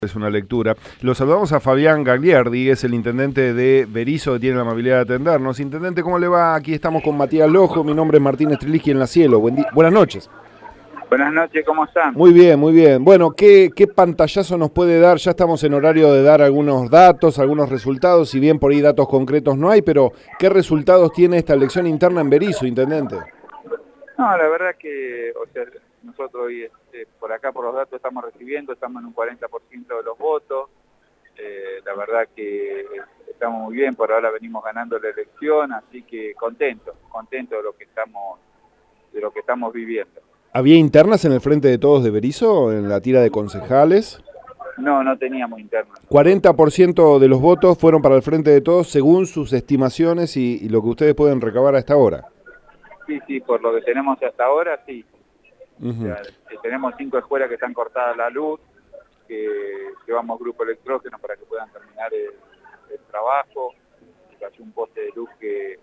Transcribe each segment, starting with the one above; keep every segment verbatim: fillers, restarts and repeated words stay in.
Es una lectura. Lo saludamos a Fabián Gagliardi, es el intendente de Berisso, que tiene la amabilidad de atendernos. Intendente, ¿cómo le va? Aquí estamos con Matías Lojo, mi nombre es Martín Estreliski en La Cielo. Buen día. Buenas noches. Buenas noches, ¿cómo están? Muy bien, muy bien. Bueno, ¿qué, ¿qué pantallazo nos puede dar? Ya estamos en horario de dar algunos datos, algunos resultados, si bien por ahí datos concretos no hay, pero ¿qué resultados tiene esta elección interna en Berisso, intendente? No, la verdad que, o sea, nosotros hoy, este, por acá, por los datos estamos recibiendo, estamos en un cuarenta por ciento de los votos. Eh, la verdad que estamos muy bien, por ahora venimos ganando la elección, así que contentos, contentos de lo que estamos, de lo que estamos viviendo. ¿Había internas en el Frente de Todos de Berisso, en la tira de concejales? No, no teníamos internas. cuarenta por ciento de los votos fueron para el Frente de Todos, según sus estimaciones y, y lo que ustedes pueden recabar a esta hora. Sí, sí, por lo que tenemos hasta ahora, sí. Uh-huh. O sea, que tenemos cinco escuelas que están cortadas la luz, que llevamos grupo electrógeno para que puedan terminar el, el trabajo, que hay un poste de luz que, eh,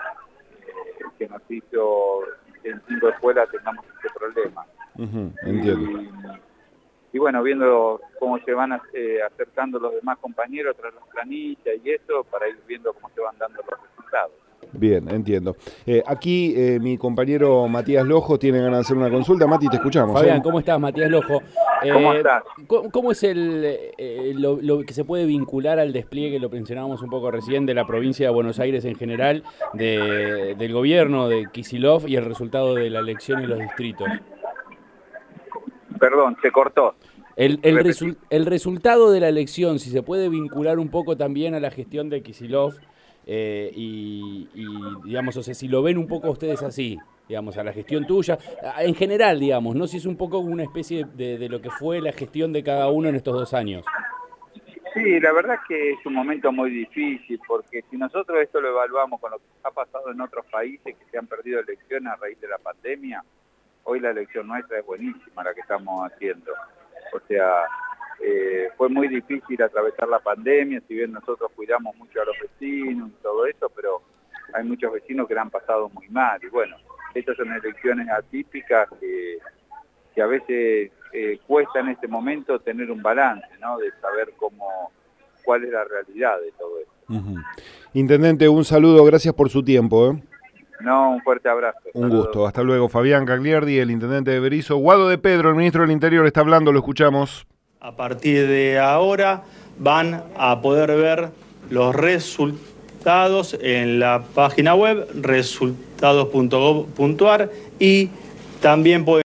que nos hizo que en cinco escuelas tengamos este problema. Uh-huh. Entiendo. Y, y bueno, viendo cómo se van eh, acercando los demás compañeros tras las planillas y eso, para ir viendo cómo se van dando los resultados. Bien, entiendo. Eh, aquí eh, mi compañero Matías Lojo tiene ganas de hacer una consulta. Mati, te escuchamos. Fabián, ¿eh? ¿cómo estás? Matías Lojo. Eh, ¿Cómo estás? ¿Cómo, cómo es el eh, lo, lo que se puede vincular al despliegue, lo mencionábamos un poco recién, de la provincia de Buenos Aires en general, de, del gobierno de Kicillof y el resultado de la elección en los distritos? Perdón, se cortó. El, el, resu el resultado de la elección, si se puede vincular un poco también a la gestión de Kicillof, eh, y, y, digamos, o sea, si lo ven un poco ustedes así, digamos, a la gestión tuya, en general, digamos, ¿no? Si es un poco una especie de, de lo que fue la gestión de cada uno en estos dos años. Sí, la verdad es que es un momento muy difícil, porque si nosotros esto lo evaluamos con lo que ha pasado en otros países que se han perdido elecciones a raíz de la pandemia, hoy la elección nuestra es buenísima, la que estamos haciendo. O sea, eh, fue muy difícil atravesar la pandemia, si bien nosotros cuidamos mucho a los vecinos y todo eso, pero hay muchos vecinos que la han pasado muy mal. Y bueno, estas son elecciones atípicas que, que a veces eh, cuesta en este momento tener un balance, ¿no? De saber cómo, cuál es la realidad de todo esto. Uh-huh. Intendente, un saludo, gracias por su tiempo, ¿eh? No, un fuerte abrazo. Un Saludos. gusto. Hasta luego. Fabián Gagliardi, el intendente de Berisso. Guado de Pedro, el ministro del Interior, está hablando, lo escuchamos. A partir de ahora van a poder ver los resultados en la página web resultados punto gov punto ar y también pueden